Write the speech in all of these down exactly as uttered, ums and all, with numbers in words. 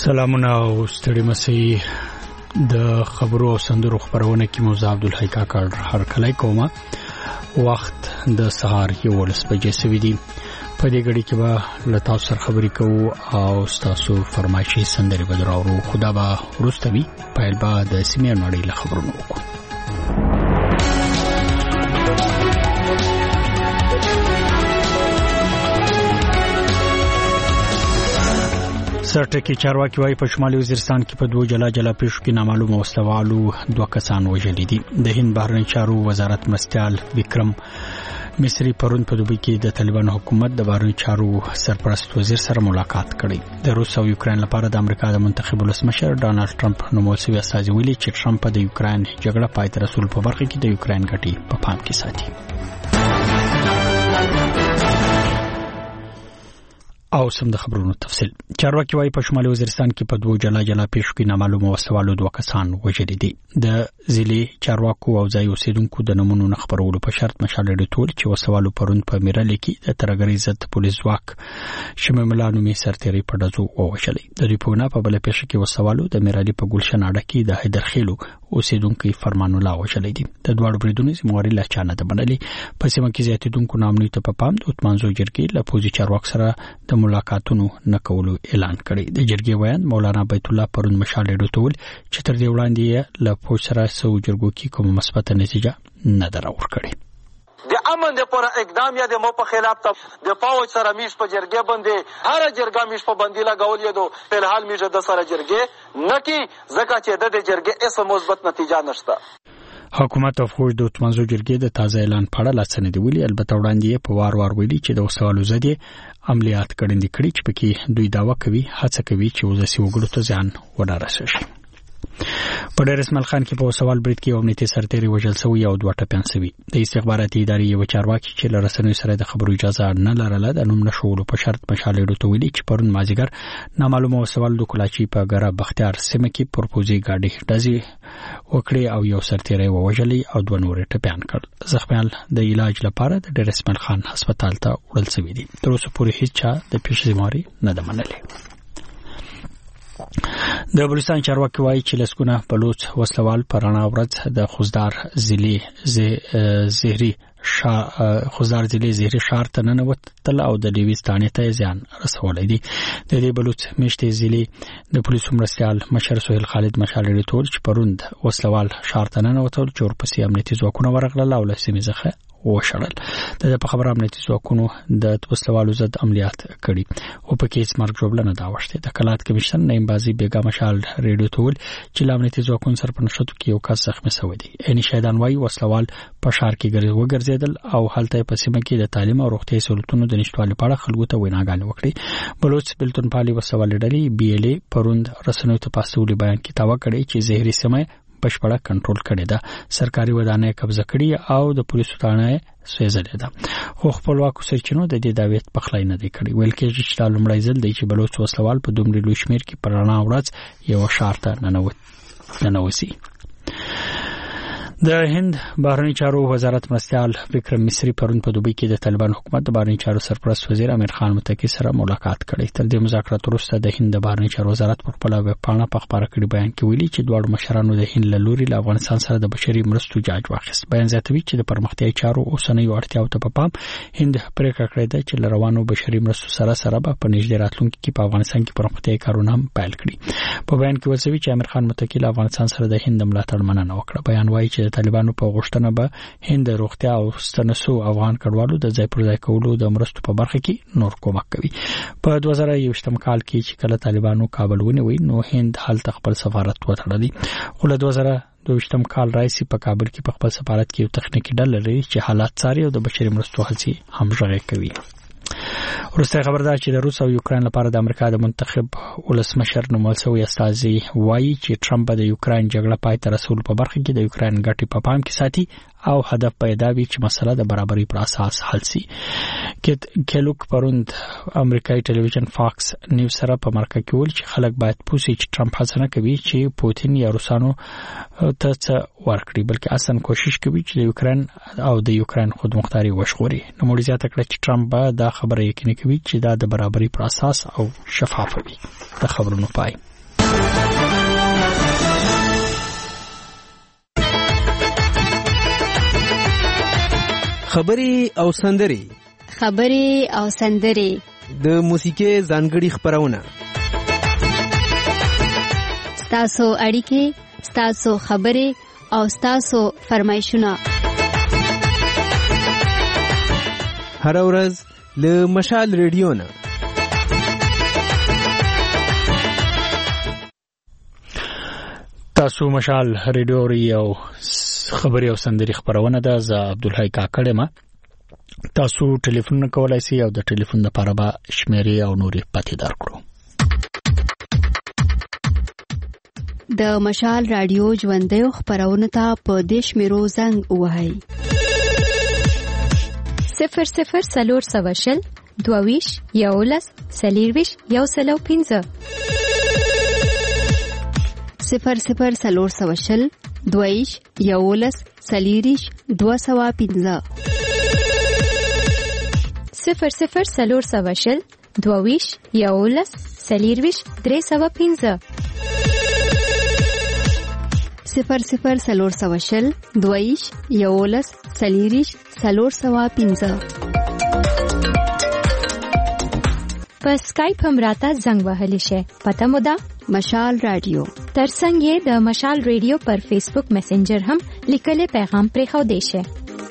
سلامونه او ستړي مسئ د خبرو او سندرو خبرونه کې موزه عبدالحی کاکړ هر کله کومه وخت د سهار یو ولس بجې سوي دي. په دې غړي کې به لتا سر خبرې کوو او تاسو فرمایشي سندري بدراورو خدا به ورستوي پایل به د سیمه نړۍ له خبرونو وکړو. سرټکی چارواکي وايي په شمالي وزیرستان کې په دوه جلا جلا پیښو کې نامعلوم وسلوالو دوه کسان وژل دي. د هند بهرنی چارو وزارت مرستيال وکرم مصری پرون په دوبۍ کې د طالبان حکومت د بهرنی چارو سرپرست وزیر سره ملاقات کړی. د روس او یوکرين لپاره د امریکا د منتخب ولسمشر ډانلډ ټرمپ نوموړي استازي ویلي چې ټرمپ د یوکرين جګړه پای ته رسول په برخه کې د یوکرين ګټي په پام کې ساتي. او سم د خبرونو تفصیل. چارواکي وايي په شمالي وزیرستان کې په دوه جلا جلا پیښو کې نامعلوم وسلوالو دوه کسان وژل دي. د ضلع چارواکو او ځای اوسیدونکو د نمونو خبرولو په شرط مشال ډیټول چې وسلوالو پرون په میرل کې د ترګری ضد پولیس ځواک شمه ملانو می سرتيري په دزو ووشلې. د ریپونه په بل پیښه کې وسلوالو د میرالي په ګلشن اډه کې د حیدرخیلو اوسیدونکو فرمان الله وشلې دي. د دوړو بریدونو زمواري لا چانه د بنلې په سیمه کې زیاتیدونکو نامنوي ته په پام د اتمانزو جرګې له پوزي چارواک سره د ملاقاتونو نکولو اعلان کړی. د جرګې ویان مولانا بیت الله پرون مشال ډیټول چې تر دې وړاندې له پوز سره سو جرګو کې کوم مثبت نتیجه نه دراور کړی. د امن د پر اقدام یا د مو په خلاف ته د فوج سره میش په جرګه باندې هر جرګه میش په باندې لګول یو په الحال میش د سره جرګه نکي ځکه چې د جرګه اسه مثبت نتیجه نشته. حکومت او فوج د اتمانزو جرګې د تازه اعلان په اړه لاسنه دی ویلي. البته وړاندې په وار وار ویلي چې د وسوالو زدي عملیات کړي کړي چې پکې دوی داوا کوي هڅه کوي چې وزسي وګړو ته ځان ورسوي. په ډېر اسماعیل خان کې په سوال برید کې امنیتي سرتيري وژل شوی او دوه ټپيان شوی. د استخباراتي ادارې یو چارواکي چې لرسنوي سره د خبرو اجازه نه لرله د نوم نشولو په شرط مشالې ډوته ویلي چې پرون مازیګر نامعلومه سوال د کلاچی په ګره بختیار سیمه کې پرپوزي گاډي ډزي وکړي او یو سرتيري وژلې او دوه نور ټپيان کړل. زخمیان د علاج لپاره د ډېر اسماعیل خان هسپتال ته وړل شوی دي. تر اوسه پورې هیڅ چا د پیښې نه ده منلې. د بلوچستان چارواکي وايي چې لسګونه بلوچ وسلوال پرانا ورځ د خوزدار ضلع زهري شا خوزدار ضلع زهري شهر ته ننوتل او د ډیویس تانې ته ځان رسولې دي. د دې بلوچ میشتې ضلع د پولیسو مرستيال مشر سهیل خالد مشال ډیټول چې پروند وسلوال شهر ته ننوتل چور پسې امنیتي ځواکونه ورغلل او لسمې ځخه وشړل. د په خبره امنیتي ځواکونو د وسلوالو ضد عملیات کړي او په کې سمارک جوړلنه دا وشته. د کلات کمیشن نیم بازي بیګا مشال ریډیو تول چې امنیتي ځواکونو سره په نشټو کې یو کس زخمی شوی دی. ان شهیدان وايي وسلوال په شهر کې ګرځېدل او هلته په سیمه کې د تعلیم او روغتي سہولتونو د نشټوالي په اړه خلکو ته ویناګانې وکړي. بلوچ بلتون پالي وسوال ډلې بي ال اي پروند رسنوي ته پاسولي بیان کې تاوا کړی چې زهري سیمه بشپړه کنټرول کړي ده. سرکاري ودانۍ قبضه کړي او د پولیسو تانه سوځلې ده. خو خپلواکو سرچینو د دې دعوت په خلای نه دی کړی. ویل کېږي چې لومړی ځل دی چې بلوچ وسلوال په دومره لوی شمیر کې پرانا ورځ یو شارته ننوت ننوسی. د هند بهرنی چارو وزارت مرستيال وکرم مصری پرون په دوبۍ کې د طالبان حکومت د بهرنی چارو سرپرست وزیر امیر خان متکی سره ملاقات کړې. تر دې مذاکرات وروسته د هند د بهرنی چارو وزارت په خپل ویب پاڼه په خبره کړي بیان کې ویلي چې دواړو مشرانو د هند له لوري له افغانستان سره د بشري مرستو جاج واخیست. بیان زیاتوي چې د پرمختیايي چارو اوسنۍ اړتیاو ته په پام هند پریکړه کړې ده چې روانو بشري مرستو سره سره په نږدې راتلونکي کې په افغانستان کې پرمختیايي کارونه هم پیل کړي. په بیان کې وځوي چې امیر خان متکی له افغانستان سره د هند ملاتړ مننه وکړه. بیان وايي چې د طالبانو په غوښتنه به هند روغتیا او ستنسو افغان کډوالو د ځای پر ځای کولو د مرستو په برخه کې نور کومک کوي. په دوه زره یوویشتم کال کې چې کله طالبانو کابل ونیوي نو هند هلته خپل سفارت وتړلی. خو له دوه زره دوه کال راځي په کابل کې په خپل سفارت کې یو تخنیکی ډله لري چې حالات څاري او د بشري مرستو هڅې همغږي کوي. ورسته خبردار چې د روس او یوکرين لپاره د امریکا د منتخب ولسمشر نوموړی استازي وایي چې ټرمپ د یوکرين جګړه پای ته رسول په برخه کې د یوکرين ګټې په پام کې ساتي او هدف پیدا وي چې مسله د برابرۍ پر اساس حل شي. کېلوک پروند امریکایي ټلویزیون فاکس نیوز سره په مرکه کې ویل چې خلک باید پوښي چې ټرمپ هڅه نه کوي چې پوتین یا روسانو ته څه ورکړي بلکې اصلا کوشش کوي چې د یوکرين او د یوکرين خودمختاري وشغوري. نوموړي زیاته کړه چې ټرمپ دا خبره یقیني کوي چې دا د برابرۍ پر اساس او شفاف وي. د خبرونو پای خبري او سندري خبري او سندري د موسیقي ځانګړي خبرونه ستاسو اړیکې ستاسو خبري او ستاسو فرمایشونه هر ورځ له مشال ریډیو نه تاسو مشال ریډیو ریو خبري او سندري خبرونه ده. ز عبدالحی کاکړه ما تاسو ټلیفون کولای شئ او د ټلیفون لپاره به شمیرې او نورې پاتې درکړو. د مشال رادیو ژوندۍ خبرونه ته په دیش میرو زنګ وهاي صفر صفر سلور سواشل دوویش یولس سلیرویش یو سلو پینزه صفر صفر سلور سواشل دویش یولس سلیریش دو سوا پینزه صفر صفر سلور سواشل دوویش یولس سلیرویش درې سوا پینزه صفر صفر سلور سواشل دویش یولس سلیریش سلور سوا پینزه په سکایپ هم راته زنګ وهلی شي. پته مو ده مشال رادیو ترڅنګ یې د مشال ریډیو پر فیسبوک میسنجر هم لیکلي پیغام پرې خو دی شي.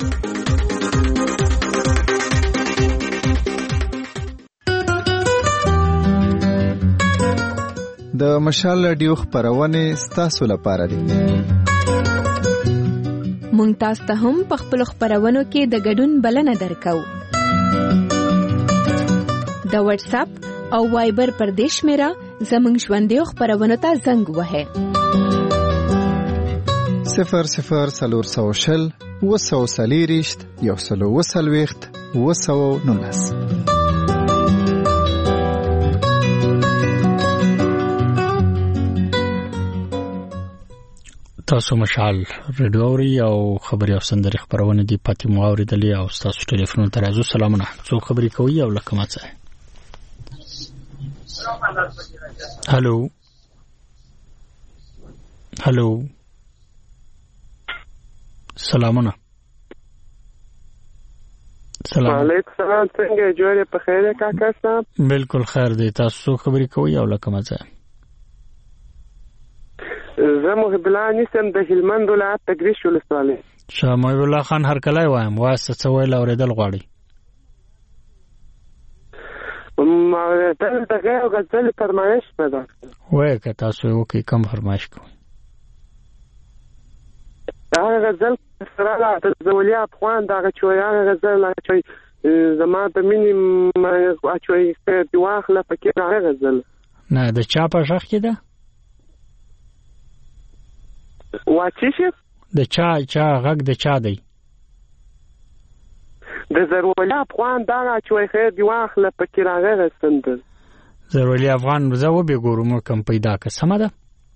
د مشال رادیو خبرونه ستاسو لپاره دي. مونږ تاسو ته هم په خپل خبرونو کې د ګډون بلنه درکو. د واتس اپ او وایبر پر دیش میرا زمونږ ژوندۍ خبرونه ته زنګ وهه صفر صفر سلور سوشل وسو سلیریشت یو سلو وسلويخت وسو نونس. تاسو مشال ریډیو اوري او خبري او سندري خبرونه دي پاتې مو اوریدلې او تاسو ټلیفون ته راځو. سلامونه څو خبري کوي او لکه ماڅه هالو هالو سلامونه سلام علیکم سلام څنګه جوړه په خیره کاکا صاحب؟ بالکل خیر دی. تاسو خبري کوي او لکه ماڅه زه محب الله نسم د هلمند ولایت تګریش ولسوالۍ. شاه محب الله خان هر کله وایم واسه څه ویل اوریدل غواړي. ما ته دغه غزل فرمایش پیدا وای که تاسو یو کې کم فرمایش کوئ. دا غزل سره د زولیا افغان دا چویا غزل چې زما د مینې اچوي د واخله پکې دا غزل نه د چا په شخ کې ده واچې د چا چا غږ د چا دی د زولیا افغان دا اچوي خیر دی واخله پکې راغی سند زولیا افغان زه و به ګورم کوم پیدا که سم ده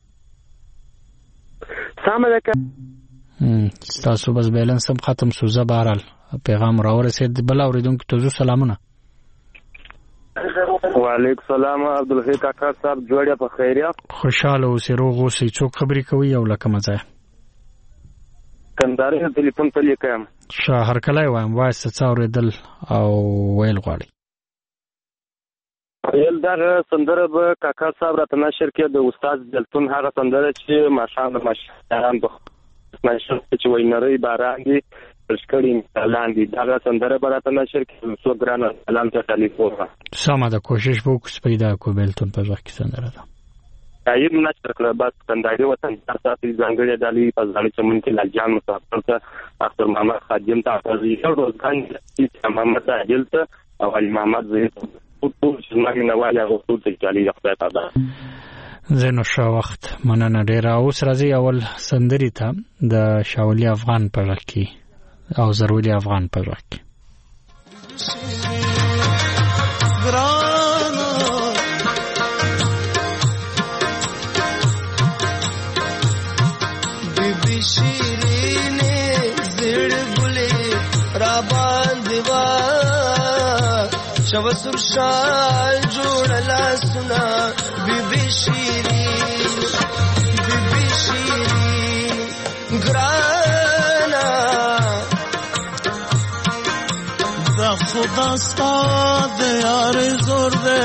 سم ده که تاسو بس بیلنس هم ختم سو زه بهرحال پیغام راورسید. بل اوریدونکو ته سلامونه. وعلیکم السلام عبدالحی کاکا صاحب جوړه په خیریه خوشاله اوسې روغ اوسې. څوک خبرې کوي او لکه مزه کندهار ټلیفون ته لیکم شاه هر کله وایم وایسته څه اوریدل او ویل غواړي. ویل دا سندره به کاکا صاحب راته نشر کې د استاد دلتون هغه سندره چې ماشان د ماشان په نشر چې وینري باران دي پرشکړی لاندې دا سندره به راته نشر کې څو ګران اعلان ته ټلیفون سمه ده کوشش وکړو پیدا کو بلتون په ځخ کې سندره ده ایم نشر کړه بس کندهاري وطن تاسو ځانګړي دالي په ځاني چمن کې لاجان مسافر ته اختر محمد خادم ته یو روزګان چې محمد عادل ته او علي محمد زید ټول څنګه نه وایي هغه ټول ته چالي خپل تا زینو شا وخت مننه ډیر. اوس راځي اول سندري ته د شاولي افغان په ځخ کې او ضروري افغان په ځخ کې شیرینه زړ ګلې را باندې وا شوسر شال جوړلا سنا بیبي شيرين بیبي شيرين ګرانا دا خدا ستاد یار زور دے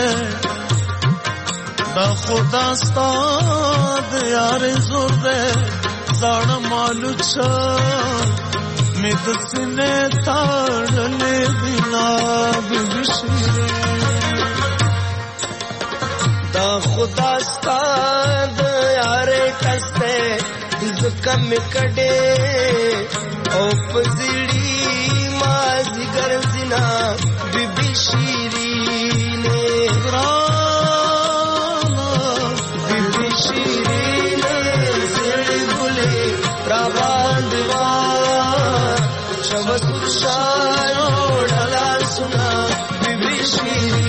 دا خدا ستاد یار زور دے زړ مالو چ مد سینې تاړلې دینا بشیر دا خدا ستاد یار کسته زکم کډې او پزړی ما زګر زنا بیبي شيرين ګرانا بیبي شيرين زړې ګلې را باندې وا شوسر شاړلا سنا بیبي شيرين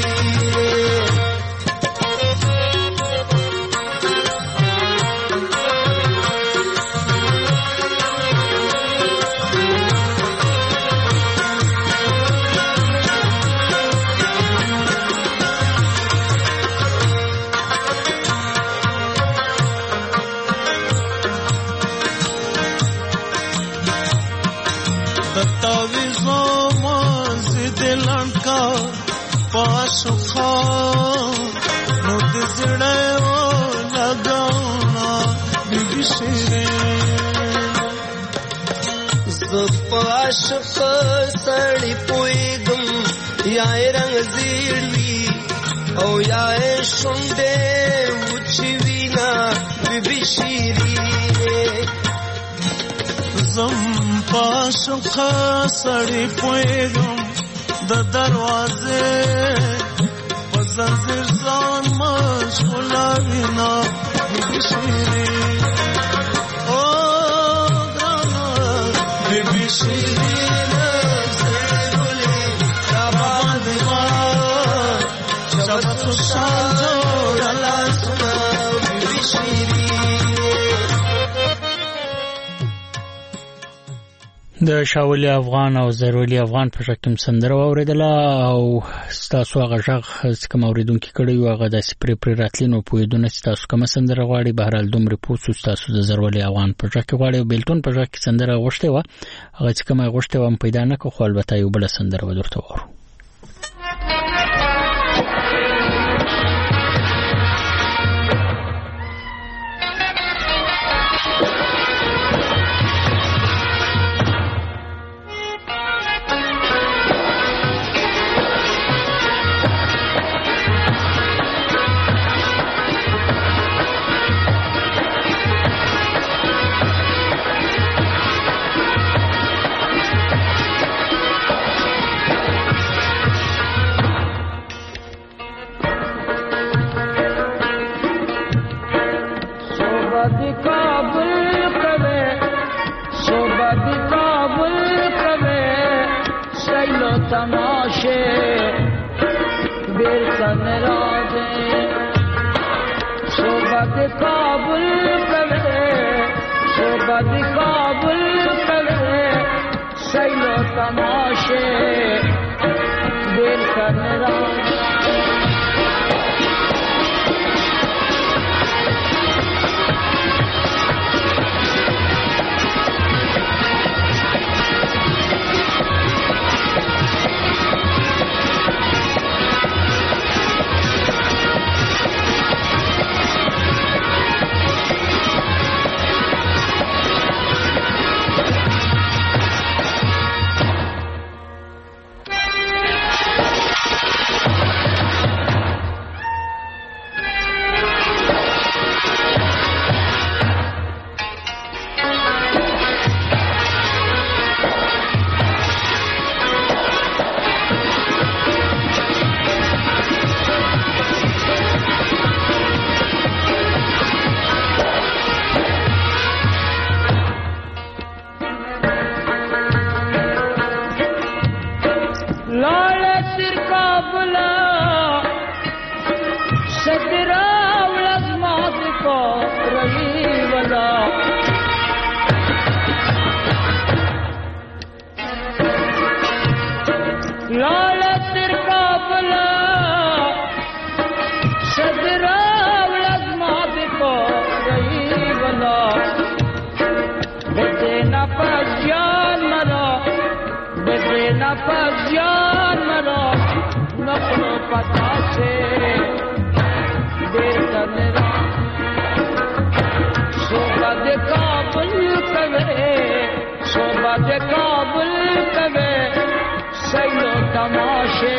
پاشخا نو دزړې و لګاونا بیبي شيرين ز پاشخ سړی پويګم یا رنگ زیړوي او یا شونډې وچی وینا بیبي شيرين زم پاشخ سړی پويګم د دروازه پزنځیر ځان مشغولا وینا بیبي شيرين او ګرانا بیبي شيرين زړګلې را باندې ما شوسر شال جوړلا سنا بیبي شيرين د شاولي افغان او زرولي افغان په شکل سندره اوریدله او تاسو هغه ژغ کوم اوریدونکو کړي یو هغه د سپری پری راتلینو پویدونه تاسو کوم سندره غواړي بهرال دومره پوسو تاسو د زرولي افغان په شکل غواړي بیلتون په شکل سندره غوښته و هغه چې کومه غوښته و پیدا نه کو خو البته یو بل سندره ودرته وره نه پزیان مرا نقل پتا سے دیتا میرا صحبت کابل کوے صحبت کابل کوے سیلو تماشے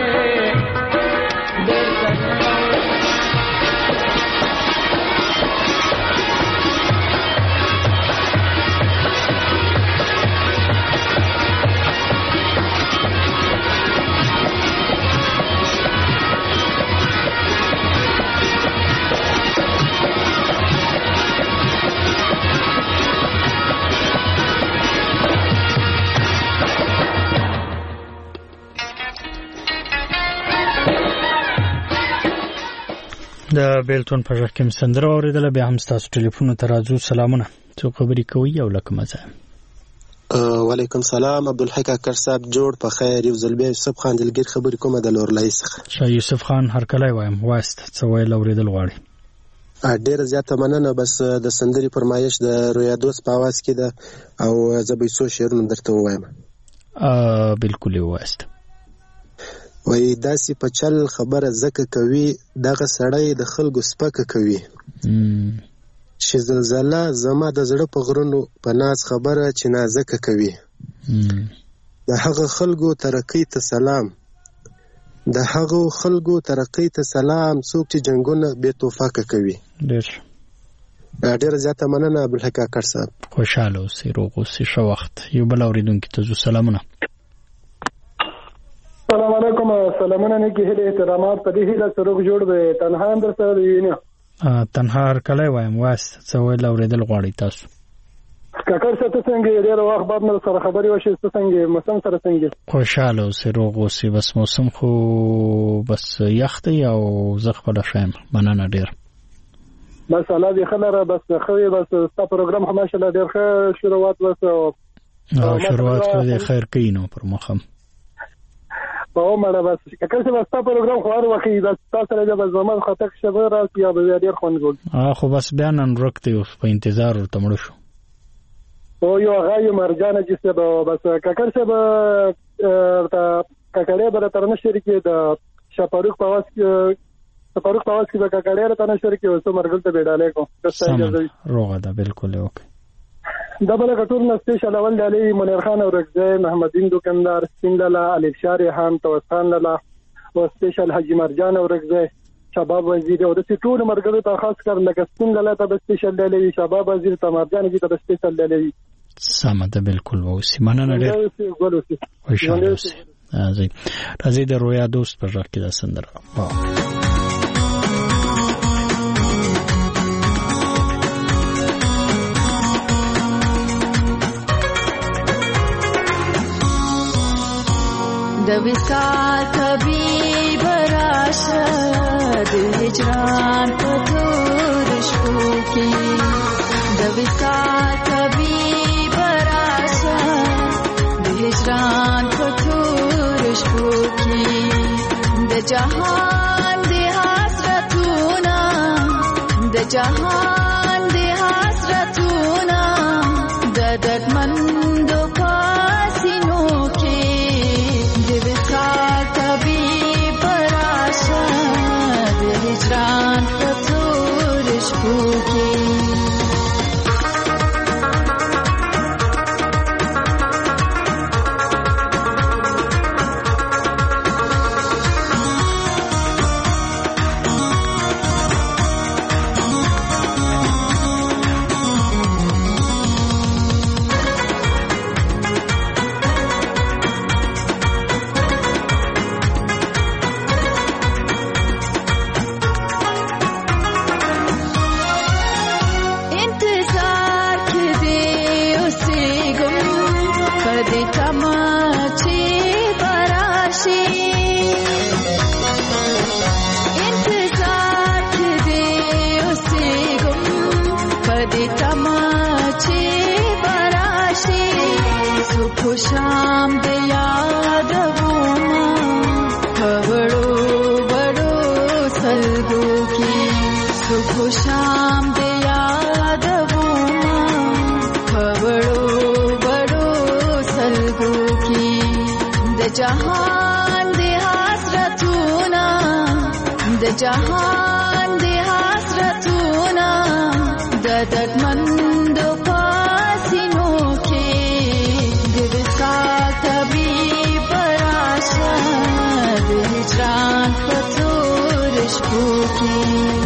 دیتا میرا د بیلتون په ځکه کوم سندره اوریدل به هم تاسو ټلیفون ته راځو. سلامونه، څو خبرې کوي او لکه مزه. وعلیکم سلام عبدالحق اکر صاحب، جوړ په خیر. یو ځل بیا یوسف خان دلګیر خبرې کومه د لورلای څخه. شاه یوسف خان هر کله وایم واسط څه ویل اوریدل غواړي. ډیره زیاته مننه. بس د سندري فرمایش د رویا دوست په आवाज کې ده او زه به څو شعرونه درته وایم. ا بالکل واسط. وای داسې په چل خبره زکه کوي دغه سړی د خلکو سپکه کوي. چې زلزله زما د زړه په غرونو په ناز خبره چې نازکه کوي. د هغه خلکو ترقی ته سلام، د هغه خلکو ترقی ته سلام، څوک چې جنگونه بے توفاقه کوي. ډیر ډیر زیاته مننه عبدالحق اکر صاحب. خوشاله اوسئ، روغ اوسئ، ښه وخت. یو بل اوریدونکي ته زو سلامونه. السلام علیکم. سلامونه نیکی هیله احترامات په دې هیله سره جوړ به تنها اندر سره دی نه تنها هر کله وایم واسط څه ویل اوریدل غواړي تاسو. کاکر څه څنګه ډیر وخت بعد مر سره خبري وشي څه څنګه موسم سره څنګه خوشاله اوسئ، روغ اوسئ. بس موسم خو بس یخ دی او زه خپل شایم مننه ډیر. بس الله دې خلره بس خوي بس ستا پروګرام هم ماشاءالله ډیر ښه شروعات وسو او شروعات دې خیر کینو پر مخم او مړه. بس کله چې واسطه پروګرام خو هر وخت د تاسو سره د زمان خطر شوه راځي یا به ډیر خوند ګول. اه خو بس بیان ان رکته اوس په انتظار ورته مړ شو. او یو غای مرجانه چې سبا بس ککر سبا تا ککړې بر تر نشری کې د شپاروک په واس کې شپاروک په واس کې د ککړې تر نشری کې اوس مرګل ته بیډاله کو. سم روغه ده بالکل اوکې. دبل کټور نه سپیشل اول د علي منیر خان او رکزه محمدین دکاندار سینګلا الف شارحان توسان لاله او سپیشل حجی مرجان او رکزه شباب وزیر او د ټول مرګلو ته خاص کر لکه سینګلا ته سپیشل دی، شباب وزیر ته مرجان دي ته سپیشل دی. سم ده بالکل وسی مننه ډیر خوشاله اوسئ. راځي راځي د رویا دوست پر ځکه د سندره. د وصال طبيب راشه د هجران په تور شپو کې، د وصال طبيب راشه د هجران په تور شپو کې، د جهان د حسرتونه د جهان د حسرتونه د دردمندو پاسینو کې هجران په تور شپو کې. شام د یادونه خبرو بڑو سلګو کی صبح شام د یادونه خبرو بڑو سلګو کی د جهان د حسرتونه د جهان د حسرتونه د دردمند پاسینو کې د وصال طبیب راشه د هجران په تور شپو کې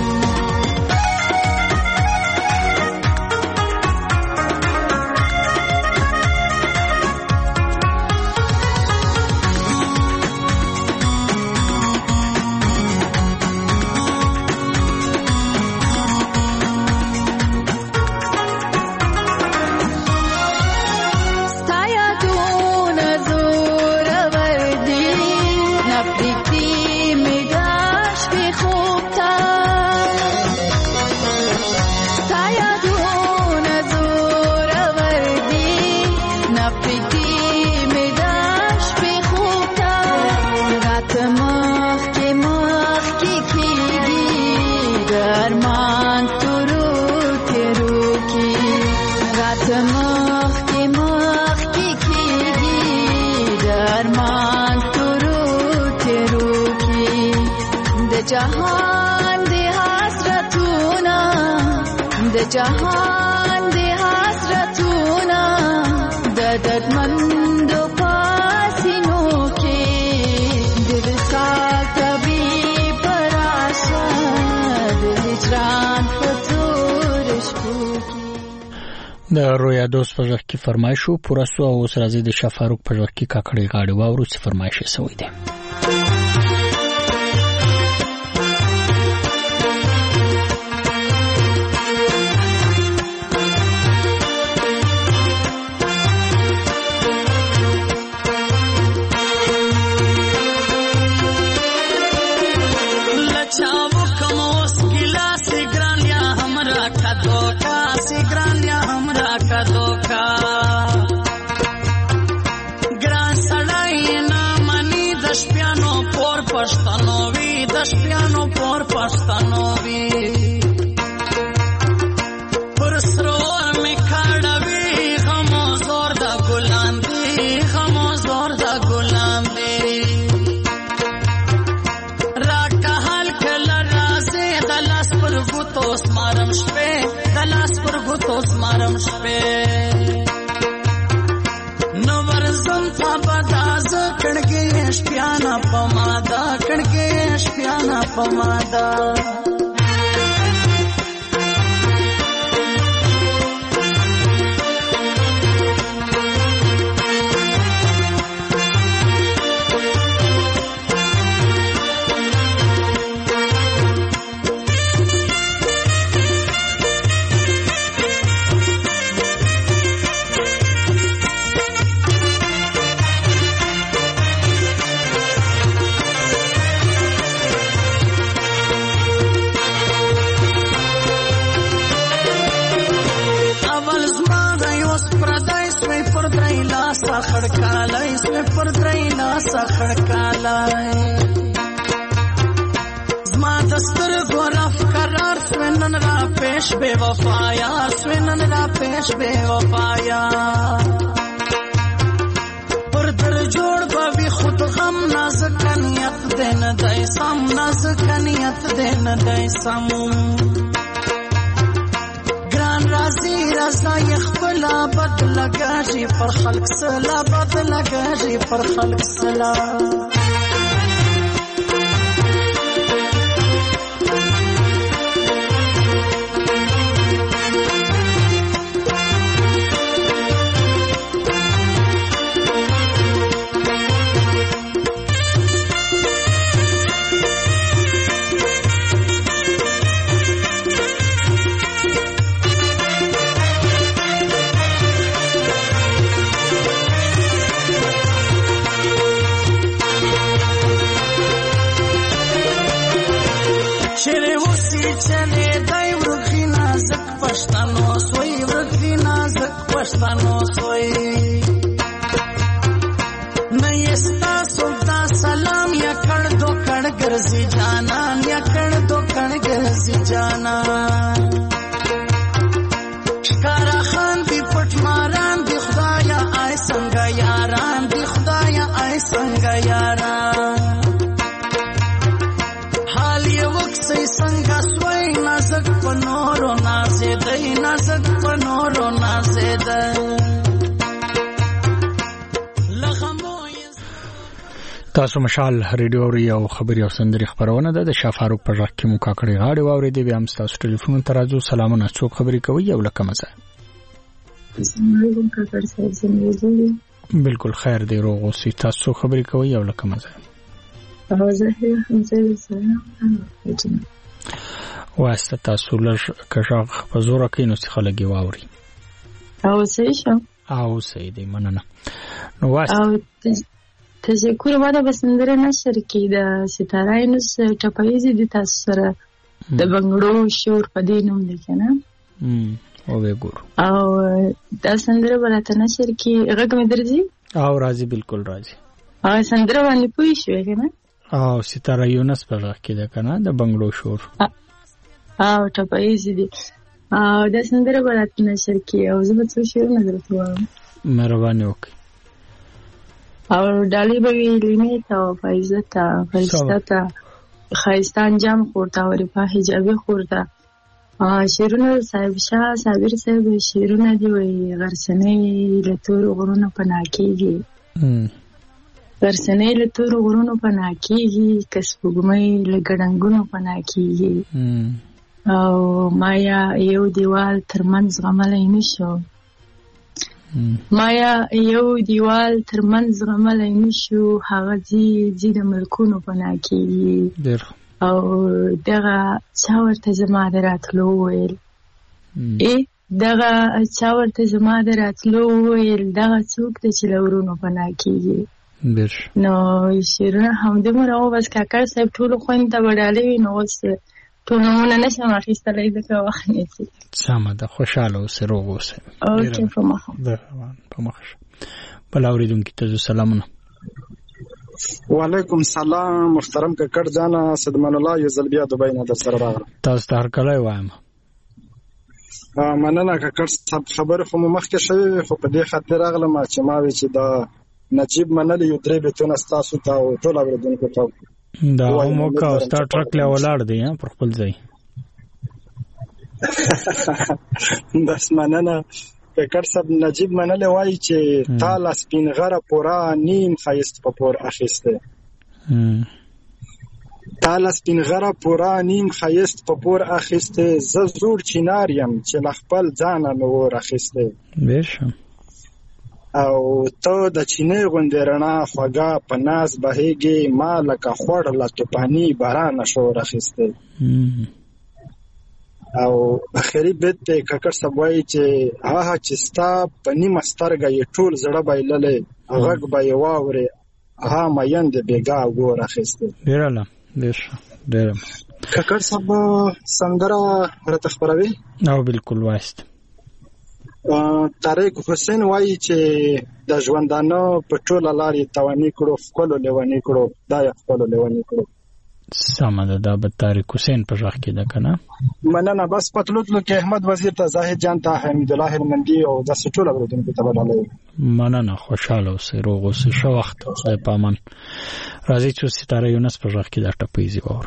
جهان د حسرتونه د جهان د حسرتونه د دردمند پاسینو کې د وصال طبیب راشه د هجران په تور شپو کې د رویا دوست په ځکه فرمایشو پورا سو او سره د شفاروق په ځکه کاکړی غاړي واورو چې فرمایش شوی دی. پښتنوي د شپانو پور پښتنوي پر سرور می کاړوي غمو زور د ګلان دی غمو زور د ګلان دی را کهل کله رازه د لاس پر غوتو سمارم شپه د لاس پر غوتو سمارم شپه نو ورزم تا بداز کړګې شپانا پمادا کړګې شپانا پمادا खड़कालाई इसमें पर द्रैना सा खड़कालाई ज़मा दस्तर गोरफ करार स्वेनन रा पेश बेवफाया स्वेनन रा पेश बेवफाया पर दर जोड़ बावी खुद गम नाज़कनियत देन दैसम नाज़कनियत देन दैसम राजी रजा यखबला बद लगाजी पर खल्क सला बद लगाजी पर खल्क सला चले दई वृखी नाजक पछतानो सोई वृखी नाजक पछतानो सोई नयस्ता सुल्ता सलाम या कड़ दो कड़ गर्जी जाना या कड़ दो कड़ गर्जी जाना शिकारा खान दी पट मारान दी खुदाया आय संगा यारान दी खुदाया आय څنګه یارا حال یې وکسي څنګه سوی نازک پنورو نازې دی نازک پنورو نازې دی تاسو مشال ریډیو ری او خبري او سندري خبرونه ده د شافاروق په ځخ کې مو کاکړي غاړي واوري دی بیا هم تاسو ټلیفون ترازو سلامونه څوک خبري کوي او لکه مزه السلام علیکم کاکړ صاحب څنګه بالکل خیر دی روغ اوسئ تاسو خبري کوي او لکه مزه او زه حمزه سلام واسطه تاسو لږ کښاغ په زور کې نو څه لګي واوري او صحیح شو او صحیح دی مننه نو واسطه او تشکر واده بسندره نشر کی د ستاره اینس ټپایزي د تاسو سره د بنگړو شور پدې نوم لیکنه ام او وګور او دا سندره ولته نشر کی هغه کوم درځي او راځي بالکل راځي او سندره باندې پوي شو کنه او ستاره یونس په ځخ کې ده کنه د بنگړو شور او ټپایزي دي او دا سندره ولته نشر کی او زه به څه شعر نظر کوم مهرباني وکړئ او ډالۍ به وي لیمې ته او فایزه ته فرشته ته ښایسته انجام خورته او رفاه حجابي خورته شعرونه صاحب شاه صابر صاحب شعرونه دي وایي غرڅنۍ له تورو غرونو پناه کېږي غرڅنۍ له تورو غرونو پناه کېږي که سپوږمۍ له ګړنګونو پناه کېږي او مایا یو دیوال ترمنځ زغملی نه شو مایا یو دیوال ترمنځ زغملی نه شو هغه ځي ځي د ملکونو پناه کېږي او دغه چا ورته زما د راتلو وویل ای دغه چا ورته زما د راتلو وویل دغه څوک دی چې له ورونو پناه کېږي نو شعرونه همدومره و بس کاکړ صاحب ټولو خویندو ته به ډالۍ وي نو اوس ټول نومونه نشم اخیستلی ځکه وخت نیسي سمه ده خوشحاله اوسئ روغ اوسئ اوکې په مخه په مخه بل اورېدونکي ته سلامونه وعلیکم سلام محترم کاکړ جانا صدمان الله یو ځل بیا دوبۍ نه در سره راغلم تاسو ته هرکلی وایم مننه کاکړ صاحب خبرې خو مو مخکې شوې وې خو په دې خاطر راغلم چې ما وی چې دا نجیب منلي یو درې بیتونه ستاسو ته او ټول اورېدونکو ته دا موکا او ستا ټرک له ولاړ دی پر خپل ځای بس مننه کاکړ صاحب نجیب منلي وایي چې تا له سپین غره پورا نیم ښایست په پور اخیستی تا له سپین غره پورا نیم ښایست په پور اخیستی زه زوړ چینار یم چې له خپل ځانه مې اور اخیستی بیشه او ته د چینې غوندې رڼا خوږه په ناز بهیږې ما لکه خوړ له توپاني بارانه شور اخیستی او اخري بیت دی کاکړ صاحب وایي چې هغه چې ستا په نیمه سترګه یې ټول زړه بایللی غږ به یې واورې هغه مین د بېګا ګور اخیستی ډېره له ډېر ښه ډېره کاکړ صاحب سندره راته خپروي او بالکل وایست طارق حسین وایي چې د ژوندانه په ټوله لار یې تواني کړو ښکلو لیوني کړو دا یې ښکلو لیوني کړو سمه ده دا به طارق حسین په غږ کې ده که نه مننه بس په تلو تلو کې احمد وزیر ته زاهد جان ته حمیدالله هلمندي او داسې ټول اورېدونکو ته به ډالۍ مننه خوشحاله اوسئ روغ اوسئ ښه وخت خدای په امان راځئ چې ستاره یونس په غږ کې دا ټپیزې واورو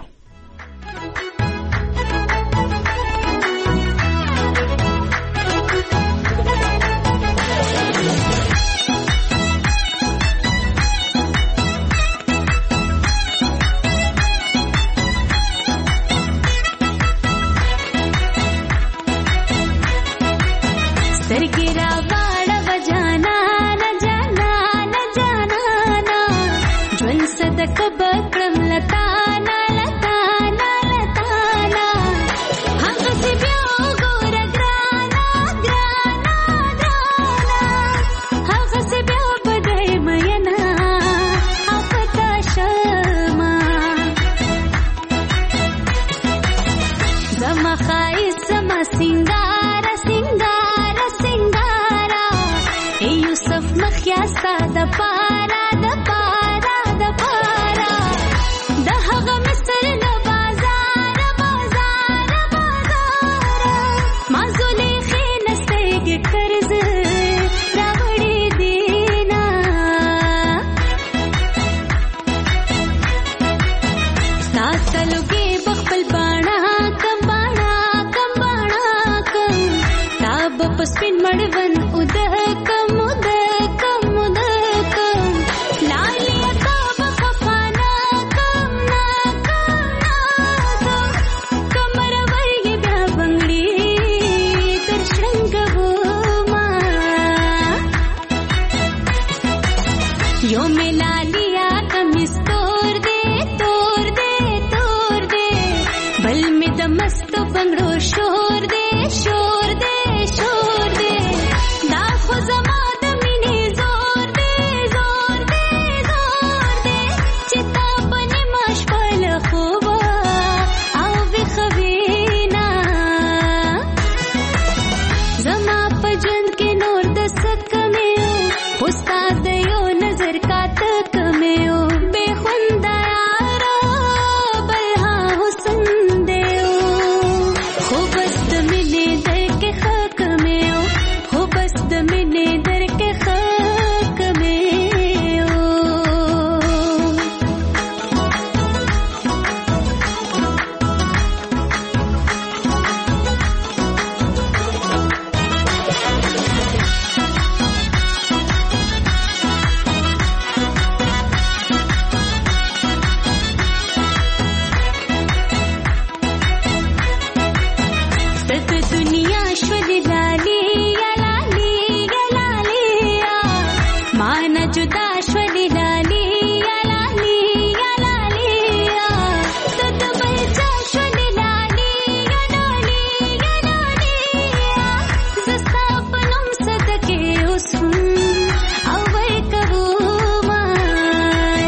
यो मिला लिया कमीज तोड़ दे तोड़ दे तोड़ दे बल में दमस्त बंगड़ो शोर दे शोर दे शोर दे दाखो जमाद मिनी जोर दे जोर दे जोर दे चिता बने मशपल खूबा आओ बिखवीना जमा पजंद के नूर दसक में उस्ताद यो नजर का तक में ओ बेखुंदा यारा बल्हा हुस्न दे ओ खूबस्त मिले दर के खाक में ओ खूबस्त मिले दर के खाक में ओ सत दुनिया श्वद लाली या लाली या लालिया माना जुदा श्वद लाली या लाली या लालिया सत बचा श्वद लाली या लाली या लालिया जस्ता पनम सदके उसम अवै कबूमाय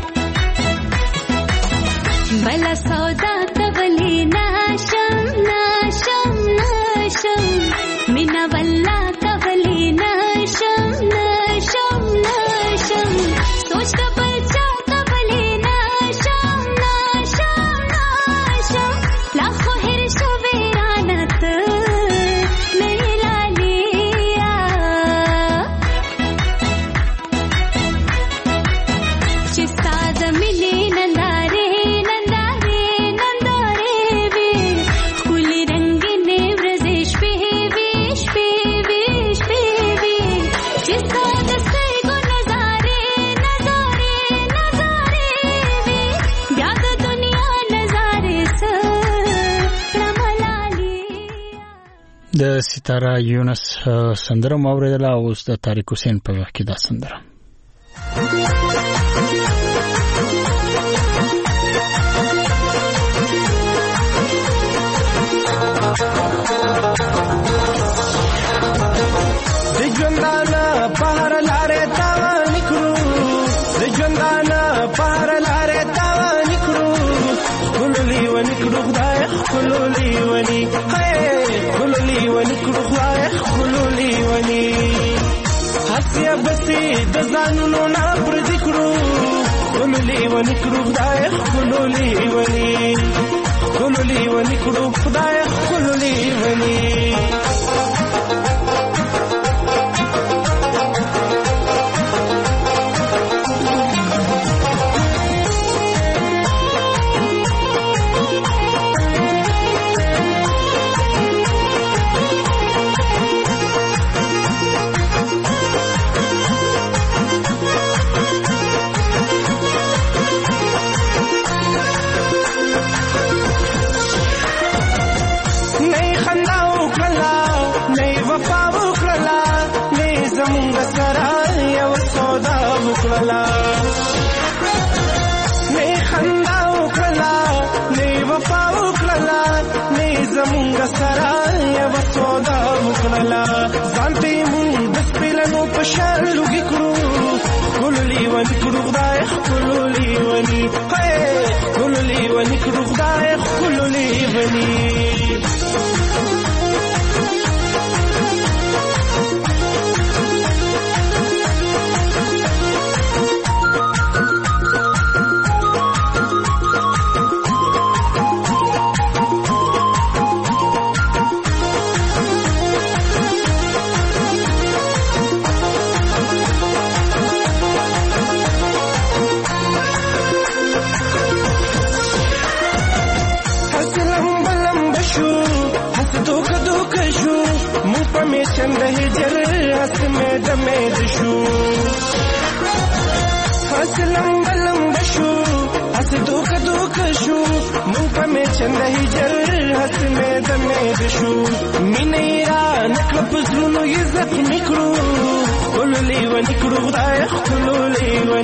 बला सौदा कबली नाशम नाशम नाशम मिना वल्ला कबली नाशम नाशम नाशम सोच का बच्चा कबली नाशम नाशम नाशम लाखों हिर्श वीरानत नहीं लालिया चिस्ताद मिले नंदारे नंदारे नंदारे वे कुली रंगीने व्रजेश पे वेश पे वेश पे वे चिस्ताद सरगो नजारे नजारे नजारे वे ब्याद दुनिया नजारे सर रमलाली د ستاره یونس سندره موریدله اوس د طارق حسین په وخت کې دا سندره د ژوندانه بهر لارې تاوانې کړو د ژوندانه بهر لارې تاوانې کړو ښکلو لیونې کړو خدای ښکلو لیونې هی ښکلو لیونې کړو خدای ښکلو لیونې هسې بسې د ځانونو نه پردي کړو ښکلو لیونې کړو خدای ښکلو لیونې ښکلو لیونې کړو خدای ښکلو لیونې شالوږي کړو ښکلو لیونې کړو خدای ښکلو لیونې هی ښکلو لیونې کړو خدای ښکلو لیونې چند هجر اسمه دمه دشو فاصلم بلم بشو اس دوک دوک شو مو پمه چند هجر اسمه دمه دشو مینیرا نکړه پزلونو عزت نکړو ولولي ونکړو خدای خپلولي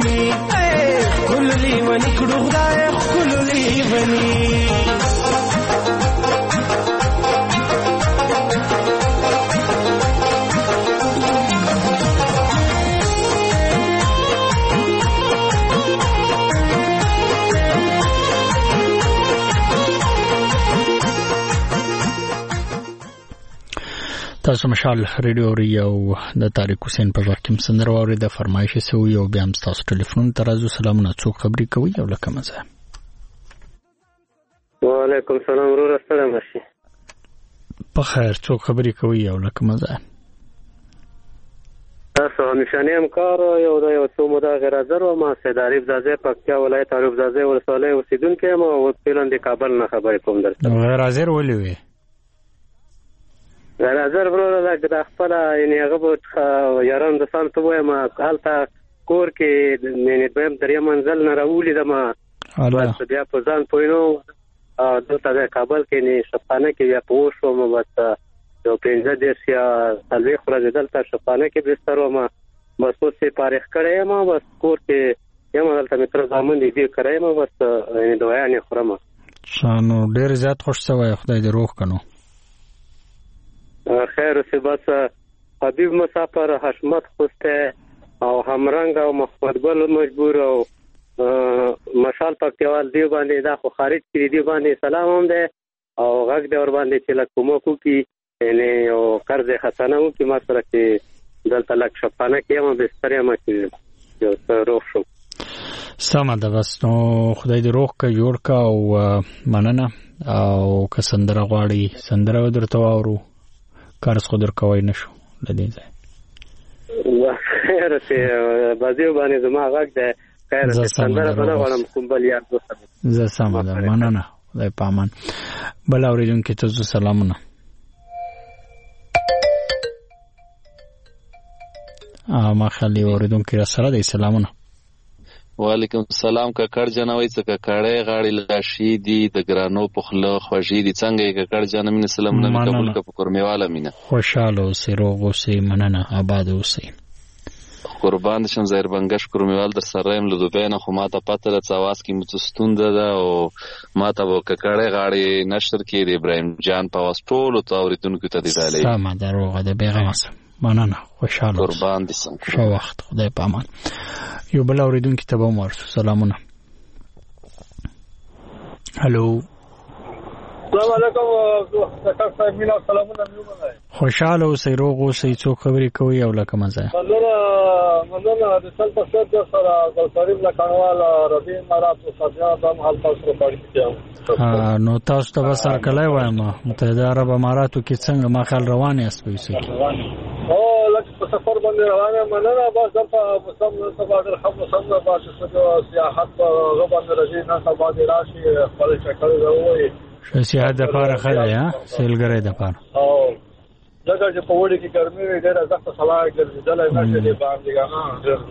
لیونی کړو خدای خپل لیونی تاسو مشال ریډیو ریو د طارق حسین په وخت کې سندره واوري د فرمایش سو یو بیا هم تاسو ټلیفون ترازو سلامونه څوک خبري کوي او لکه مزه وعلیکم السلام ورور السلام شي په خیر څوک خبري کوي او لکه مزه تاسو نشانه امکار یو د یو څو موده غیر حاضر او ما سیداریب زازه پکتیا ولایت عرب زازه ولسواله اوسیدونکو ما او پیلن د کابل نه خبرې کوم درته غیر حاضر ولې وي غیر حاضر ورور د خپل یعنی هغه یاران د سال ته وایم حالت کور کې نه دویم درې منزل نه راولې د ما بس بیا په ځان پوینو دلته د کابل کې نه شپانه کې یا پوښو مو بس یو پنځه دېرش یا څلوېښت ورځې دلته شپانه کې بستر وم بس اوس یې فارغ کړی یم بس کور کې یم دلته مې تر زامن دې کړی یم بس دوايانې خورم نو ډېر زیات خوش شوی خدای دې روغ کړو خیر اوسې بس حبیب مسافر حشمت خوسته او همرنګ او محمد ګل مجبور او مشال پکتیوال دی باندې دا خو خارج کړي دی باندې سلام هم ده او غږ دی ور باندې چې لکه کومو کی یعنی او قرض حسنه او کی ما سره کې دلته لک شپانه کې ما بستر ما کې یو څه روغ شو سم ده بس نو خدای دې روغ کا جوړ کا او مننه او که سندره غواړي سندره ودرته واورو کارس خو در کوي نشو د دې ځای خیر ته بازیو باندې زما غږ ده خیر ته سندره بل غواړم کوم بل یاد وسه زه سم ده مننه خدای پامان بل اوریدونکو ته زو سلامونه ا ما خالي اوریدونکو را سره د سلامونه وعلیکم السلام ککړ جنوي څه ککړې غاړي لاشي دي د ګرانو په خله خوږی دي څنګه ککړ جنم من سلام نه قبول ک په کورمیواله مینه خوشاله اوسې روغ اوسې مننه آباد اوسې قربان شم زهر بنگش کورمیوال در سره يم لدوبینه خو ما ته پته د څواس کې متستون ده او ما ته ککړې غاړي نشر کې د ابراهيم جان په واسطول او اوریدونکو ته دی زالي سم دروغه ده بیغه مننه خوشاله قربان دي سم شو وخت خدای پامان یو بل اوریدونکو ته به مرسو سلامونه هالو السلام علیکم ډاکټر صاحب مینا سلامونه میومه خوشاله اوسئ روغ اوسئ څوک خبرې کوي او لکه مزه مننه مننه د څل په څیر د سره ګلساریم لکانوال ربي مراد او صدیا د حال تاسو په اړه نو تاسو ته سر کله وایم متحده عرب اماراتو کې څنګه ما خل روانه اسپیسي او لکه په سفر باندې روانه مننه بس دلته مسلمان سبا در هم مسلمان باندې سیاحت غوښنه راځي نه سبا د راشي خپل چکر راوي سیاحت د پاره خره یا سیلګری د پاره او دغه چې په وړي کې ګرمي وي ډېر زخت صلاح ګرځیدل نه شي باندې غاڼه ډېر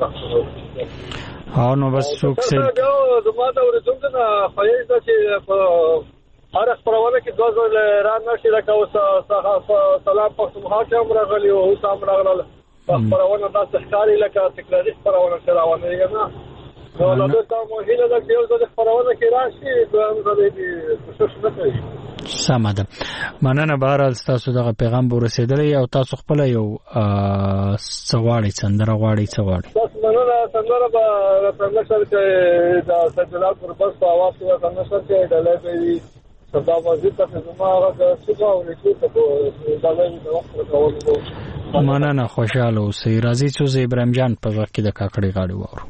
زخت او نو بس څوک سي دا زما ته ورته نه فایده چې په هر خبرونه کې دوه ځله را نشي راکاو سلام پښتونخوا کې هم راغلی او سم راغله خبرونه د ښکاری لکه تکراري خبرونه شراونه نه نو له دې کومه هیله ده چې یو ځل خبرونه کې راشي دوه ځله دې کوشش وکړي سم ده مننه بهر تاسو دغه پیغام ورسېدلی او تاسو خپل یو سواړی سندره غواړي سواړي تاسو مننه سندره به راځم چې دا سجلات پر بس په اواز کې څنګه چې د لږی سبا وځي ته زما هغه څه او لیکو ته دا لږی د وخت راوړو مننه خوشاله اوسئ راځي چې ابراهيم جان په وخت کې د کاکړې غاړي وورو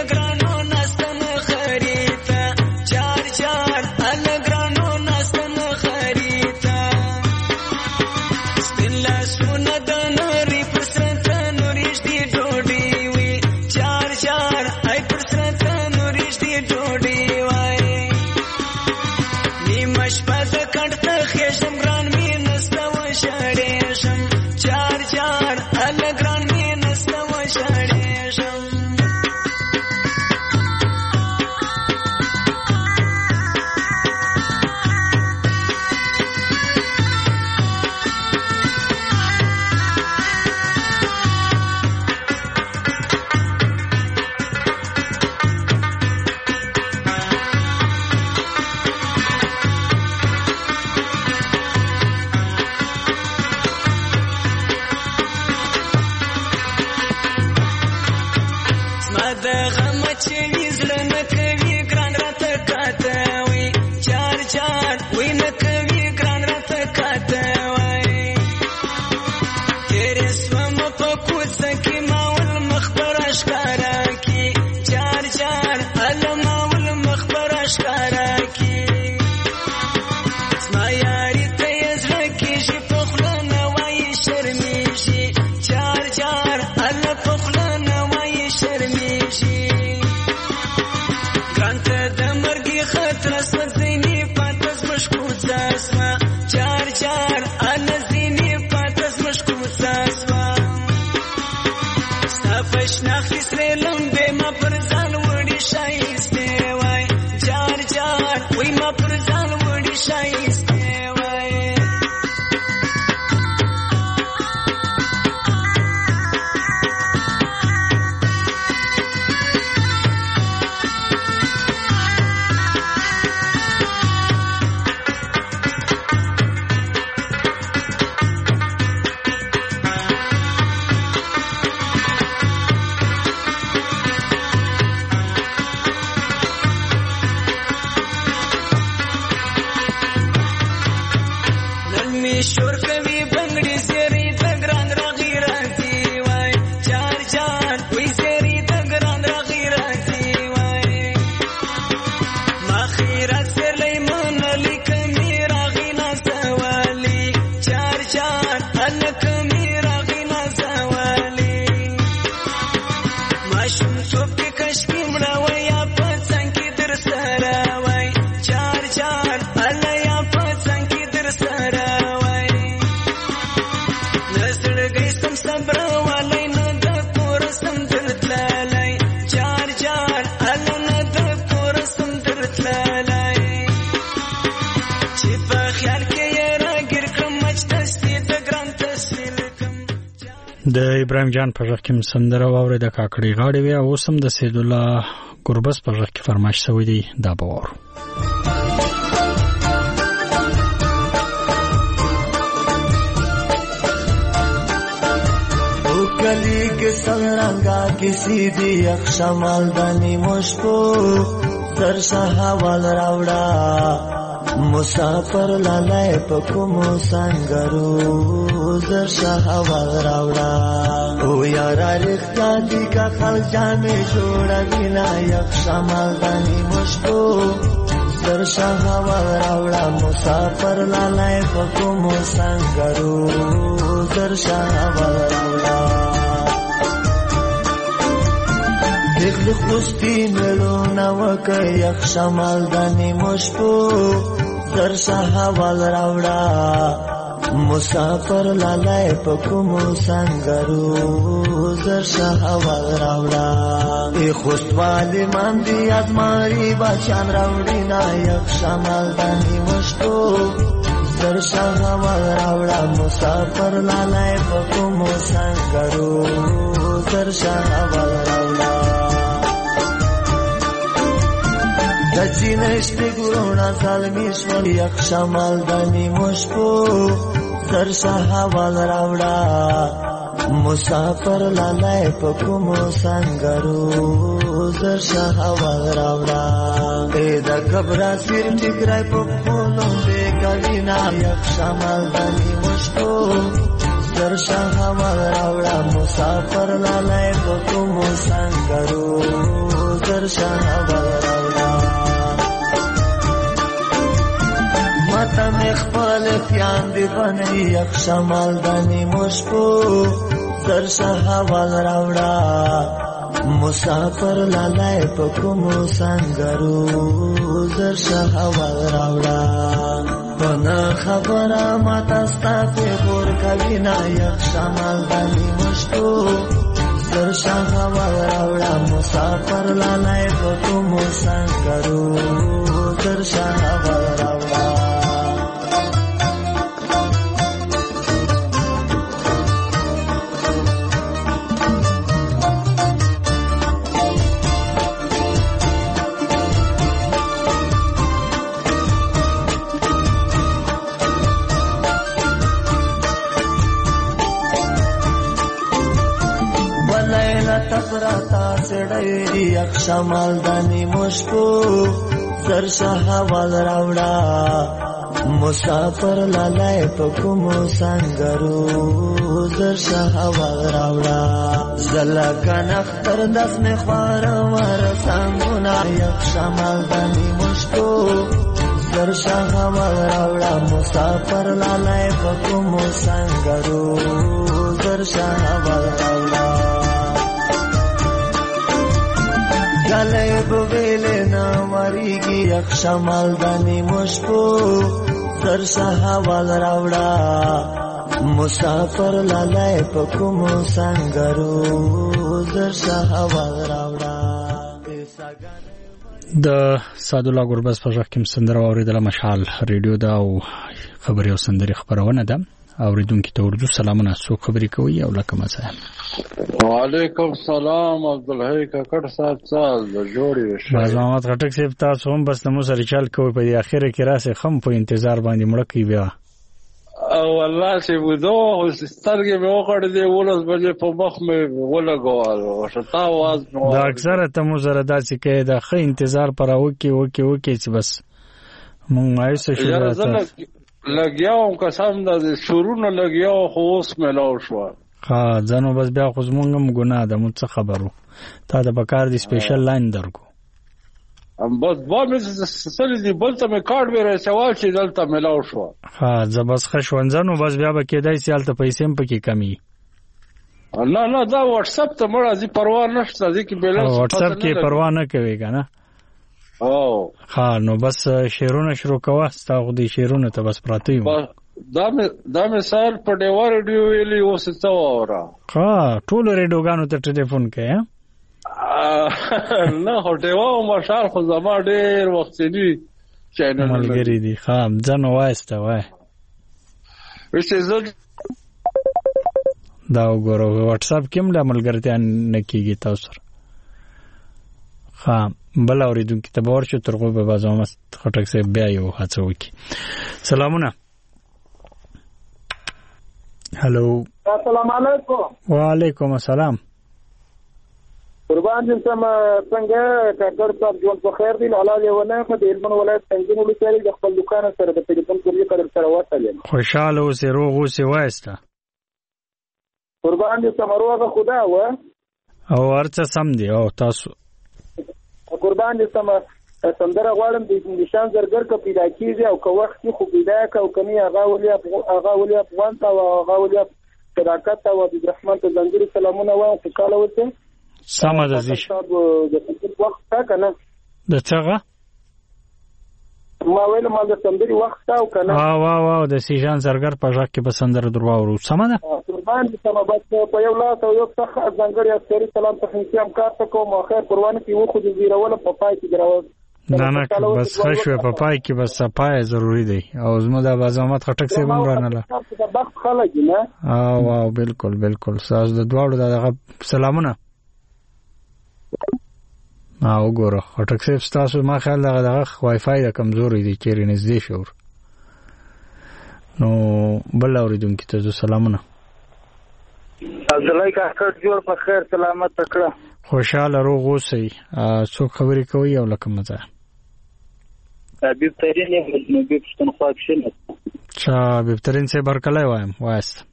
Alagran جان وای ما پر ځان وړي شایسته وای شور کوي بنگړي سری د ګران راغی راځي وای چار چار وای سری د ګران راغی راځي وای ما خیرات سر لیمون لیکمي راغی ناسوالی چار چار الکمي راغی ناسوالی ما شوم څوک کشکی مړه وای په څنګه در سره وای چار چار الیا په څنګه در سره د ابراهیم جان په ژغ کې سندره واورې د کاکړي غاړې وی او سم د سید الله ګربس په ژغ کې فرمایش شوی دی دا باور او کلی کې څنګه کسی دی یک شمال دانی مشکو در شهوال راوړه مسافر لالای پکمو سنگرو زر شهوال راوڑا او یارا رختا دی کا خل جامع جوڑا بینا یک شمال دانی مشکو زر شهوال راوڑا مسافر لالای پکمو سنگرو زر شهوال راوڑا دیکھ دیکھ خوستی ملو نوک یک شمال دانی مشکو در شهوال راوڑا مسافر لالای پکمو سنگرو زر شهوال راوڑا ای خوستوالی من دی از ماری بچان راوڑی نا یک شمال دانی مشکو زر شهوال راوڑا مسافر لالای پکمو سنگرو زر شهوال راوڑا دچی نشتی گرونا سالمیشون یک شمال دانی مشکو در شهوال راوڑا مسافر لالای پکمو سنگرو در شهوال راوڑا ای دا کبرا سیر ٹکرائی پکولون دے کبینا یک شمال دانی مشکو در شهوال راوڑا مسافر لالای پکمو سنگرو در شهوال راوڑا ماتا مخفال فیان دی بنی یک شمال دانی مشکو در شهوال راوڑا مسافر لالای پکمو سنگرو در شهوال راوڑا پنا خبرا ماتا ستا پی بور کبینا یک شمال دانی مشکو در شهوال راوڑا مسافر لالای پکمو سنگرو در شهوال راوڑا تفراتا سڑی یک شمال دانی مشکو زر شهوال راوڑا مسافر لالای پکمو سنگرو زر شهوال راوڑا زلکن اختر دست میں خوار ور سنگونا یک شمال دانی مشکو زر شهوال راوڑا مسافر لالای پکمو سنگرو زر شهوال راوڑا گلے بویلے نا مریگی یک شمال دانی مشکو زر شهوال راوڑا مسافر لالای پکمو سنگرو زر شهوال راوڑا د سعد الله ګربز په ځخ کې سندره اوریدله مشال ریډیو دا او خبري او سندري خبرونه ده اوریدونکو ته ورجو سلامونه سو خبري کوي او لکه مزه وعلیکم السلام عبدالحی ککړ صاحب سال د جوړی شه باز محمد خټک صاحب تاسو هم بس نو سره چل کوي په اخر کې راسه خم په انتظار باندې مړ کی بیا او والله چې ودو سترګې مې وکړې دی ولس بجې په مخ مې ولګوال او شتا आवाज نو دا اکثر ته مو زره داسې کې دا خې انتظار پر وکی وکی وکی چې بس مونږ مایوس شو راځه لګیاو قسم د شورونه لګیاو خو اوس ملاو شو ها ځنو بس بیا خو زمونږ هم ګناه ده مو څه خبرو تا د بکار دی سپیشل لاین درکو ام بس با مې سره دی بل ته مې کارت ورې سوال چې دلته ملاو شو ها ز بس خښونځنو بس بیا به کېدای سي الته پیسې هم پکې کمی نه نه دا واتس اپ ته مړه دي پروا نشته دي کې بیلنس واتس اپ کې پروا نه کوي کنه او ها نو بس شیرونه شروع کوه ستاسو دي شیرونه ته بس پراته یو دا مې دا مې سال په ډیوا ریډیو ویلي اوس څه وره ها ټول ریډیوګانو ته ټلیفون کوي نه هټیوا او مشال خو زما ډیر وخت دی چینل ملګری دي خام ځنه وایسته وای وسه زه دا وګورو واتس اپ کې موږ ملګرتیا نه کیږي تاسو سره خام بل اوریدونکو ته باور شو ترغه به بازو خټک سه بیا یو هڅه وکي سلامونه هالو السلام علیکم وعلیکم السلام قربان دې سم څنګه کاکړ صاحب ژوند په خیر دی حلال یو نه په هلمند ولایت څنګه نو لري د خپل دکان سره د ټلیفون کوي کړل سره وصل خوشاله اوسې روغ اوسې وایسته قربان دې سم روغه خدا و او ورڅ سم دی او تاسو قربان دې سم سندره غواړم د نشان زرګر ک پیدا کیږي او که وخت خو پیدا ک او کمی هغه ولي هغه ولي افغان تا او هغه ولي صداقت او عبد الرحمن ته زنګري سلامونه وایم خوشاله اوسئ سمه ده زیش وخت تا کنه د څنګه ما ویل ما د سندري وخت تا او کنه وا وا وا د سیجان زرګر په ځکه په سندره دروا ورو سمه ده قربان دې سم بس په یو لاس او یو څخه زنګري عسکري سلام ته هم کار ته کوم اخر قربان کې و خو دې زیرول په پای کې دراو نه نه بس خښوه په پای کې بس پای ضروری دی او زموږ د بازامت خټک سی هم رانه د بخت خلک نه او واو بالکل بالکل ساز د دواړو دغه سلامونه او ګوره خټک سی تاسو ما خیال دغه دغه وای فای د کمزوري دی چیرې نږدې شور نو بل اوریدونکو ته سلامونه عبدالله کاکړ جوړ په خیر سلامت تکړه خوشاله روغ اوسئ څوک خبرې کوي او لکه مزه بهترین یې به پښتونخوا کې چا بهترین څه برکلای وایم وایست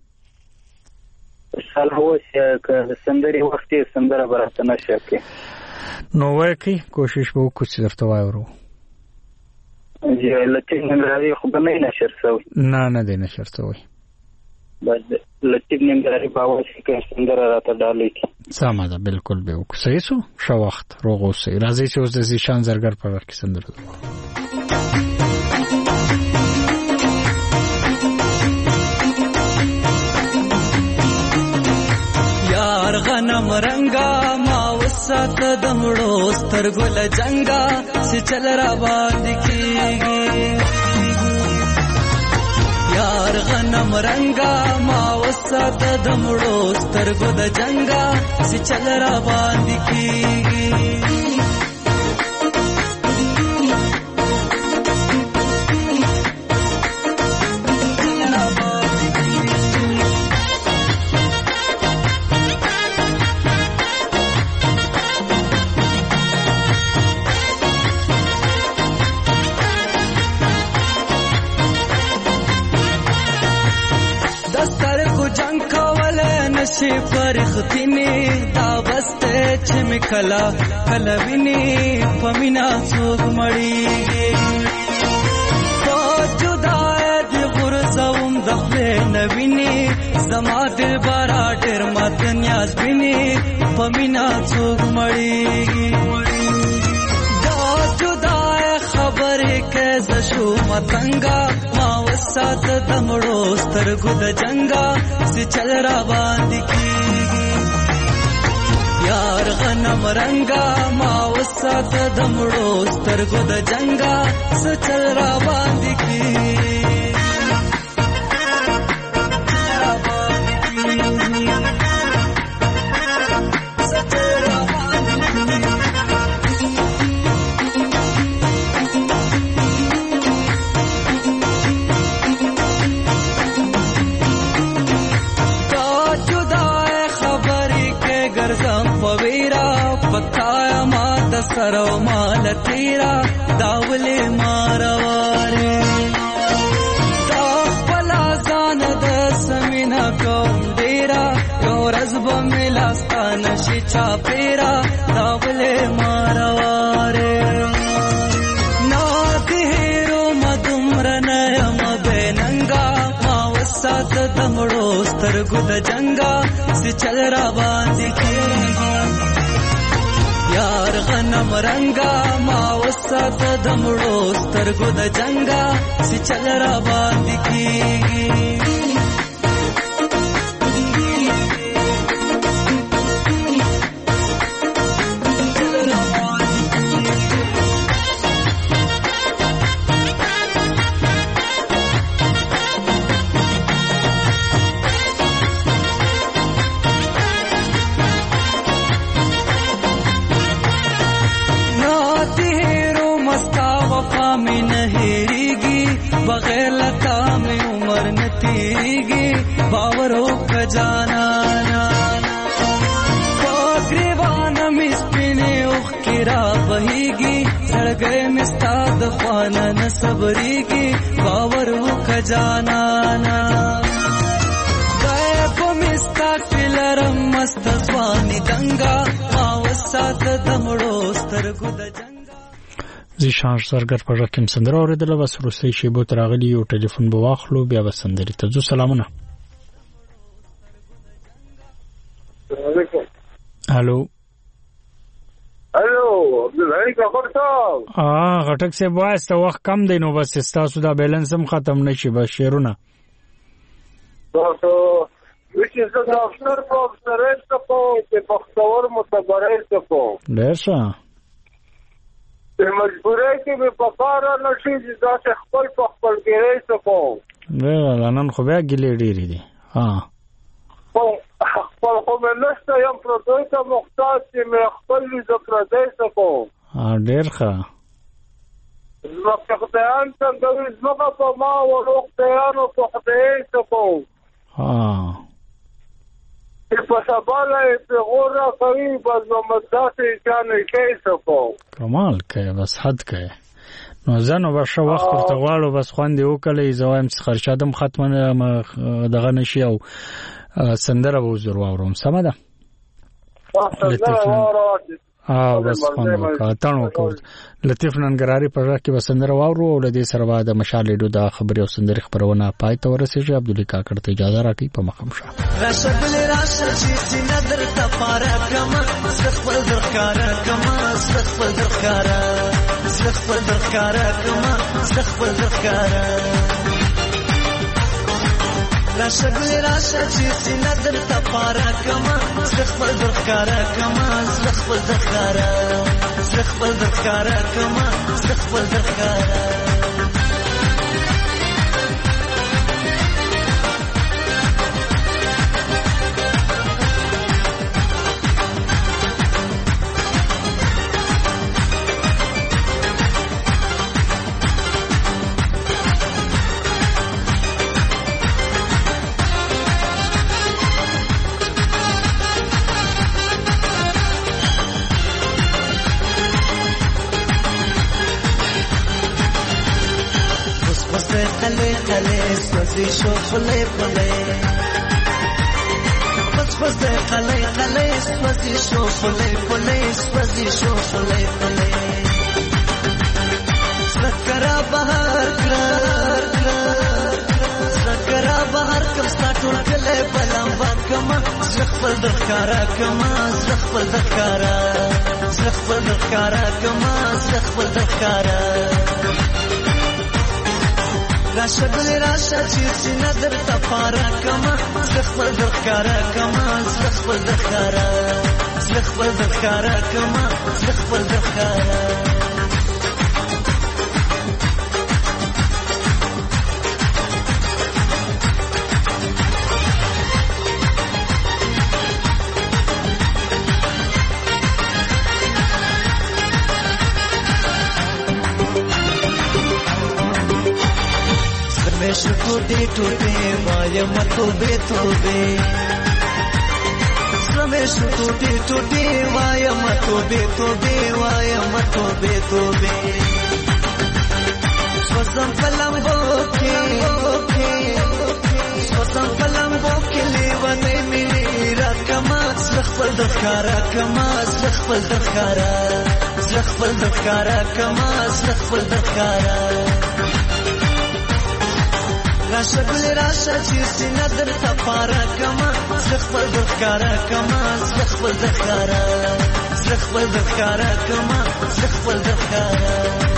سلام اوسه سندري وخت یې سندره برته نشه کې نو وای کی کوشش به وکړو چې درته وایو یې لکه نن خو به نه نشر شوی نه نه دی نشر شوی بس لطیف نمداری باور کې سندره راته ډالې کی سمه ده بالکل به وکړو صحیح سو شو وخت روغ اوسئ راځي چې اوس د زیشان زرګر په وخت کې سندره یار غنم رنگا ما وسات دمړو سترګل جنگا چې چل را باندې کیږي یار غنم رنگا ما وسات دمړو سترګل جنگا چې چل را باندې کیږي نشي فرختني دا بسته چې مکلا کلویني پمینا څوک مړیږي په جدای دی غرزوم د خپل نویني زما دل بارا ډېر مات نیاز بیني پمینا څوک مړیږي دا جدای خبرې کې ز شو متنګا ما وسات دمړو سترګو د جنگا چې چل را باندې کیږي یار غنم رنگا ما وسات دمړو سترګو د جنگا سچل را باندې کی سرو مال تیرا داولی مارواره دا خپلا زان د سمینا کوم ډیرا یو رزب ملاستان شي چا پیرا داولی مارواره نا دیرو مدمرن یم بیننګا ما وسات دمړو سترګو د جنگا سی چل را باندې کیږي یار غنم رنگا ما وسات دمړو سترګو د جنگا سی چل را باندې کیږي बगैर लता में उम्र न तीगी बावरों का जाना ग्रीवान मिस्पिने उखिरा बहीगी सड़ गए मिस्ताद ख्वाना न सबरीगी बावरों का जाना गए को मिस्ता किलरम मस्त स्वानी दंगा मावसात दमड़ो स्तरगुद زی شانش زرګر په رقم سندره اوریدله بس روسي شیبو تراغلی یو ټلیفون به واخلو بیا به سندري ته ځو سلامونه الو الو عبدالحی کفر صاحب اه غټک سے واسطه وخت کم دی نو بس تاسو دا بیلنس هم ختم نشي بس شیرونه تاسو وچې زه د افسر په افسرۍ څه کوم چې بختور متبرۍ څه کوم ډېر ښه مجبورۍ کې به په کاره نه شي چې داسې خپل په خپلګیرۍ څه کوم نه نن خو بیا ګیلې ډېرې دي خپل خو مې نشته یم پردوی ته محتاج چې مې خپل وي زه پردی څه کوم ډېر ښه ځمکه خدایان څنګه وي ځمکه په ما ورو خدایانو په خدایۍ څه کوم چې په سبا له یې پیغور راکوي بس به مې داسې چا نیکۍ څه کوم کمال کوي بس حد کوي نو زه نو به ښه وخت ورته غواړو بس خوند یې وکړی زه وایم چې خرچادم ختمه دغه نه شي او سندره به وزر واورم سمه ده او بس خوند وکړه اتڼ وکړو لطیف ننګرهاري په غږ کې به سندره واورو او له دې سره به د مشال ریډیو د خبرې او سندرې خپرونه پای ته ورسېږي عبدالي کاکړ ته اجازه راکړئ په مخه مو شه راشه ګلې راشه چې سینه درته پاره کړمه زه خپل درښکاره کړمه زه خپل درښکاره زه خپل درښکاره کړمه زه خپل درښکاره راشه ګلې راشه چې سینه درته پاره کړمه زه خپل درښکاره کړمه زه خپل درښکاره زه خپل درښکاره کړمه زه خپل درښکاره شو خلې خلې پس پس دې خلې خلې سپسې شو خلې خلې سپسې شو خلې خلې سکرا بهر کړ سکرا بهر کم ساتو کله بلم کما زخپل درکارا کما زخپل درکارا زخپل درکارا کما زخپل درکارا راشه ګل راشه چې سینه درته پاره کما زه خپل در ښکاره کما زه خپل در ښکاره زه خپل در ښکاره کما زه خپل در ښکاره زمشو ټوټې ټوټې وایم توبې توبې زمشو ټوټې ټوټې وایم توبې توبې وایم توبې توبې سوزم پلمبو کې سوزم پلمبو کې لیوانې مې راکما زه خپل د ښکاره کما زه خپل د ښکاره زه خپل د ښکاره کما زه خپل د ښکاره راشه ګل راشه چې سینه درته پاره کما زه خپل در ښکاره کما زه خپل در ښکاره زه خپل در ښکاره کما زه خپل در ښکاره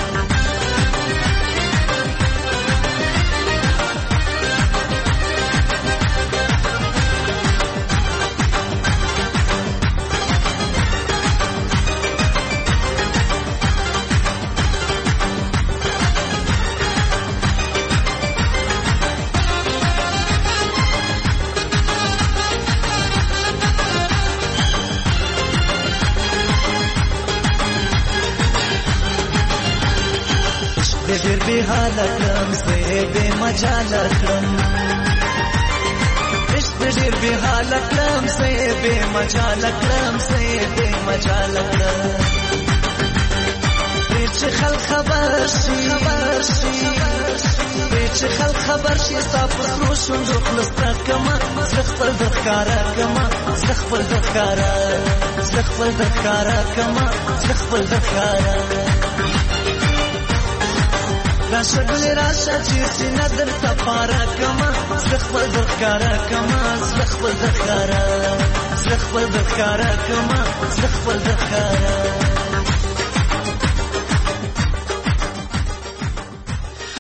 ډېر به حاله کړم زه به مجال کړم عشق ډېر به حاله کړم زه به مجال کړم زه به مجال کړم چې خلک خبر شي خبر شي چې خلک خبر شي تاسو پرو شوندو خلصتا کما زه خپل د ښکاره کما زه خپل د ښکاره زه خپل د ښکاره کما زه خپل د ښکاره راشه ګل راشه چې سینه درته پاره کما زه خپل در ښکاره کما زه خپل در ښکاره زه خپل در ښکاره کما زه خپل در ښکاره